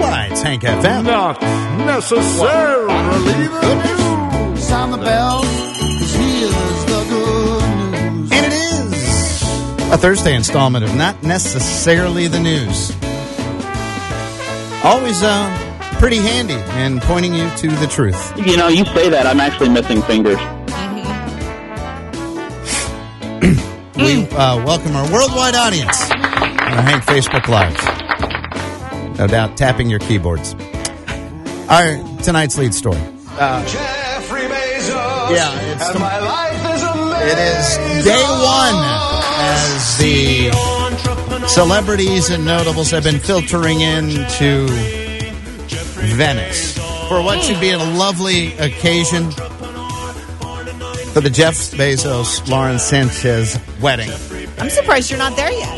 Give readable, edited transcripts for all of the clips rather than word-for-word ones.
Why, it's Hank FM. Not necessarily the news. Sound the bell, 'cause here's the good news. And it is a Thursday installment of Not Necessarily the News. Always pretty handy and pointing you to the truth. You know, you say that, I'm actually missing fingers. We welcome our worldwide audience on the Hank Facebook Live. No doubt tapping your keyboards. Our tonight's lead story. Jeffrey Bezos. Yeah, it's and my life is amazing. It is day one as the celebrities and notables have been filtering into Venice for what should be a lovely occasion for the Jeff Bezos, Lauren Sanchez wedding. I'm surprised you're not there yet.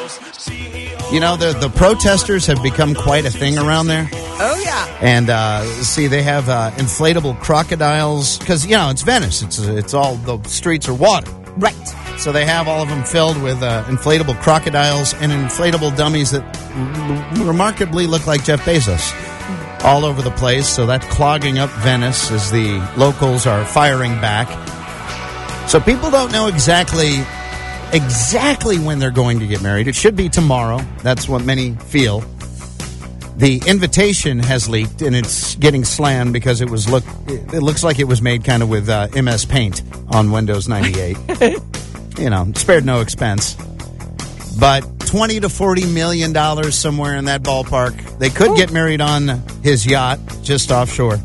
You know, the protesters have become quite a thing around there. Oh, yeah. And, see, they have inflatable crocodiles because, you know, it's Venice. It's all, the streets are water. Right. So they have all of them filled with inflatable crocodiles and inflatable dummies that remarkably look like Jeff Bezos all over the place. So that's clogging up Venice as the locals are firing back. So people don't know exactly when they're going to get married. It should be tomorrow. That's what many feel. The invitation has leaked, and it's getting slammed because it looks like it was made kind of with MS Paint on Windows 98. You know, spared no expense. But $20 to $40 million somewhere in that ballpark. They could get married on his yacht just offshore,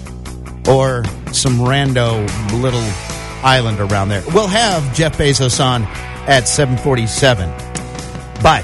or some rando little island around there. We'll have Jeff Bezos on at 7:47. But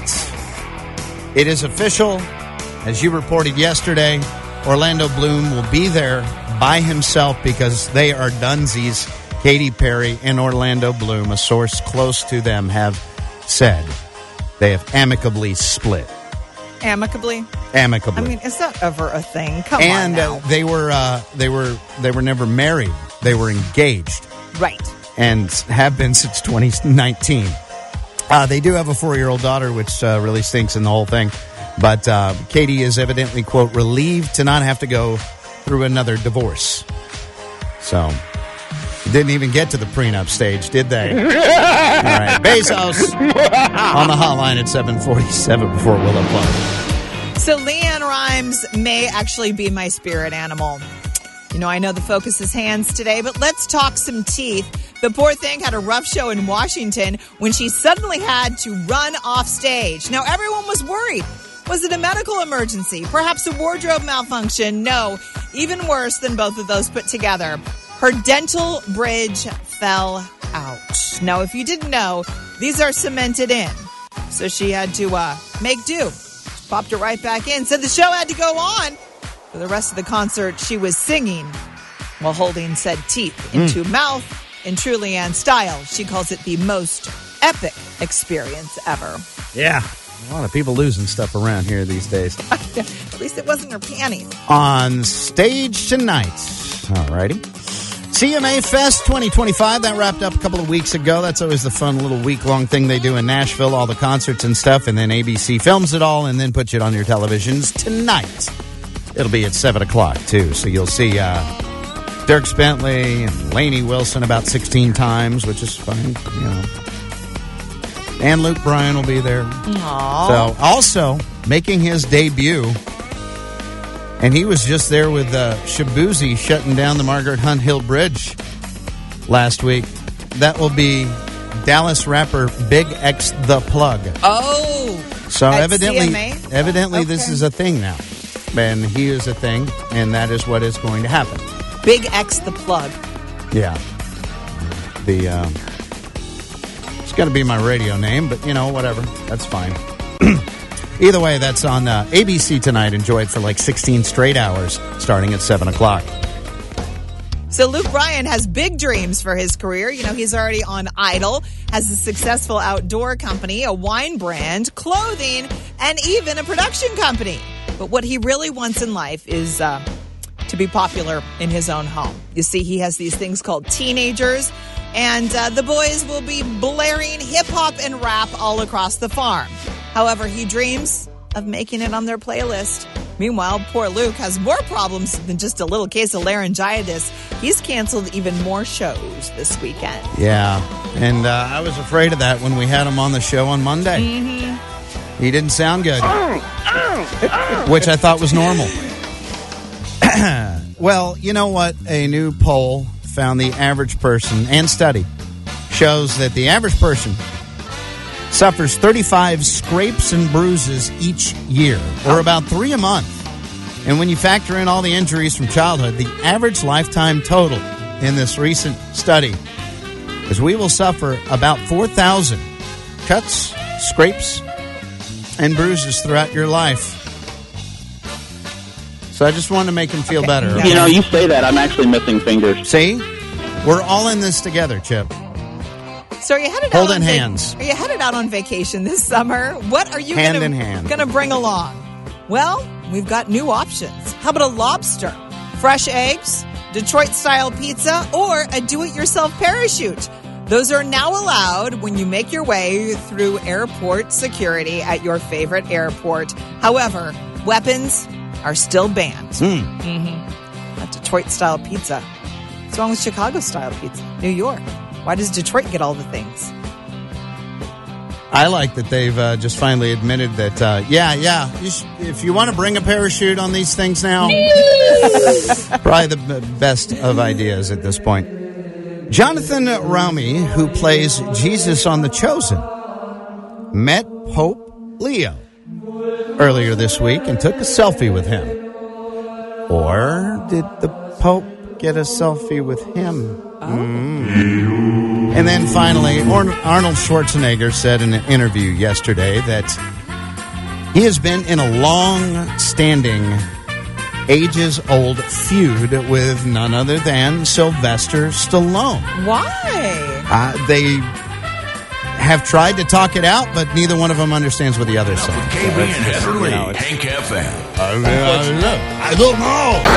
it is official. As you reported yesterday, Orlando Bloom will be there by himself because they are dunsies. Katy Perry and Orlando Bloom, a source close to them, have said they have amicably split. Amicably? Amicably. I mean, is that ever a thing? Come on and now. they were never married. They were engaged. Right. And have been since 2019. They do have a 4-year-old daughter, which really stinks in the whole thing. But Katie is evidently, quote, relieved to not have to go through another divorce. So, didn't even get to the prenup stage, did they? All right, Bezos on the hotline at 7:47 before we'll upload. So Leanne Rimes may actually be my spirit animal. You know, I know the focus is hands today, but let's talk some teeth. The poor thing had a rough show in Washington when she suddenly had to run off stage. Now, everyone was worried. Was it a medical emergency? Perhaps a wardrobe malfunction? No, even worse than both of those put together. Her dental bridge fell out. Now, if you didn't know, these are cemented in. So she had to make do. She popped it right back in. Said the show had to go on. For the rest of the concert, she was singing while holding said teeth into mouth in true Leanne style. She calls it the most epic experience ever. Yeah. A lot of people losing stuff around here these days. At least it wasn't her panties. On stage tonight. Alrighty. CMA Fest 2025. That wrapped up a couple of weeks ago. That's always the fun little week-long thing they do in Nashville, all the concerts and stuff, and then ABC films it all and then puts it on your televisions tonight. It'll be at 7 o'clock, too. So you'll see Dierks Bentley and Lainey Wilson about 16 times, which is fine, you know. And Luke Bryan will be there. Aww. So, also, making his debut, and he was just there with Shabuzi shutting down the Margaret Hunt Hill Bridge last week. That will be Dallas rapper Big X The Plug. Oh. So, at evidently, CMA? This is a thing now. And he is a thing, and that is what is going to happen. Big X The Plug. Yeah. It's going to be my radio name, but, you know, whatever. That's fine. Either way, that's on ABC tonight. Enjoy it for like 16 straight hours, starting at 7 o'clock. So Luke Bryan has big dreams for his career. You know, he's already on Idol, has a successful outdoor company, a wine brand, clothing, and even a production company. But what he really wants in life is to be popular in his own home. You see, he has these things called teenagers, and the boys will be blaring hip-hop and rap all across the farm. However, he dreams of making it on their playlist. Meanwhile, poor Luke has more problems than just a little case of laryngitis. He's canceled even more shows this weekend. Yeah, and I was afraid of that when we had him on the show on Monday. He didn't sound good, which I thought was normal. Well, you know what? A new poll found the average person, and study shows that the average person suffers 35 scrapes and bruises each year, or about 3 a month. And when you factor in all the injuries from childhood, the average lifetime total in this recent study is we will suffer about 4,000 cuts, scrapes, and bruises throughout your life. So I just wanted to make him feel better. Yeah. Okay? You know, you say that, I'm actually missing fingers. See? We're all in this together, Chip. So are you headed Holding out on hands. Are you headed out on vacation this summer? What are you Hand in hand. going to bring along? Well, we've got new options. How about a lobster, fresh eggs, Detroit-style pizza, or a do-it-yourself parachute? Those are now allowed when you make your way through airport security at your favorite airport. However, weapons are still banned. Not Detroit-style pizza. What's wrong with Chicago-style pizza? New York. Why does Detroit get all the things? I like that they've just finally admitted that, if you want to bring a parachute on these things now, probably the best of ideas at this point. Jonathan Roumie, who plays Jesus on The Chosen, met Pope Leo earlier this week and took a selfie with him. Or did the Pope get a selfie with him? And then finally, Arnold Schwarzenegger said in an interview yesterday that he has been in a long-standing, ages-old feud with none other than Sylvester Stallone. Why? They have tried to talk it out, but neither one of them understands what the other says. KB and Heather Lee, Hank FM. I don't know.